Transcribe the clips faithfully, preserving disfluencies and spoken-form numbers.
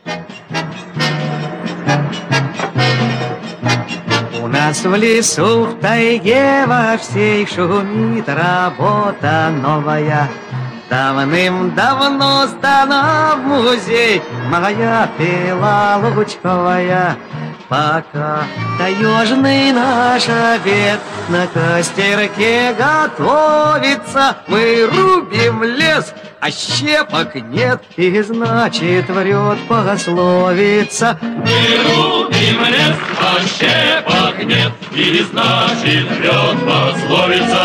У нас в лесу, в тайге во всей шумит работа новая. Давным-давно сдана в музей моя пила лучковая. Пока таежный наш обед на костерке готовится, мы рубим лес, а щепок нет, и значит врет пословица. Мы рубим лес, а щепок нет, и значит врет пословица.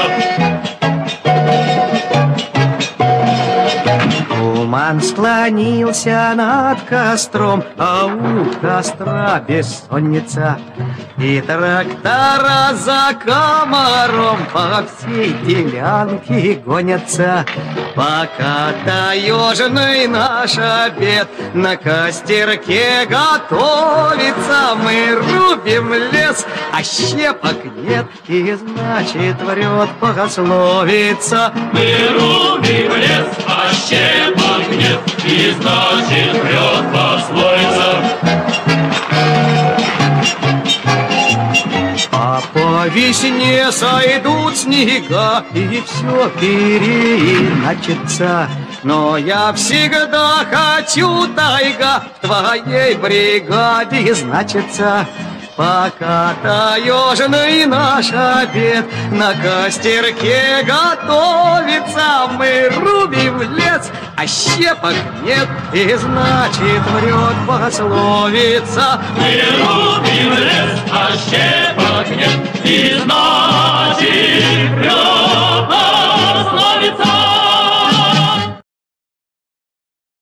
Туман склонился над костром, а у костра бессонница. И трактора за комаром по всей делянке гонятся. Пока таежный наш обед на костерке готовится, мы рубим лес, а щепок нет, и значит врет пословица. Мы рубим лес, а щепок нет, и значит врет пословица. А по весне сойдут снега, и все переиначится. Но я всегда хочу, тайга, в твоей бригаде значится. Пока таежный наш обед на костерке готовится, мы рубим лес, а щепок нет, и значит врет пословица. Мы рубим лес, а щепок нет, и значит врет пословица.